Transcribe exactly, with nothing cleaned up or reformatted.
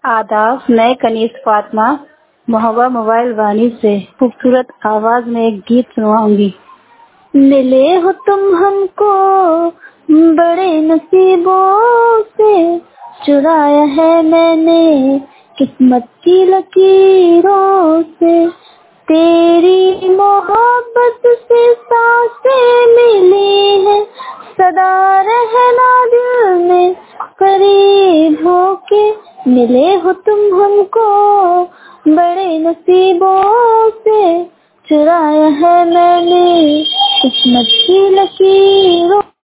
आदाब, मैं कनीज फातिमा मोहब्बा मोबाइल वाणी से खूबसूरत आवाज में एक गीत सुनवाऊंगी। मिले हो तुम हमको बड़े नसीबों से, चुराया है मैंने किस्मत की लकीरों से। तेरी मोहब्बत से सांसें मिली है, सदा रहना दिल में करीब होके। मिले हो तुम हमको बड़े नसीबों से, चुराया है मैंने किस्मत की लकीरों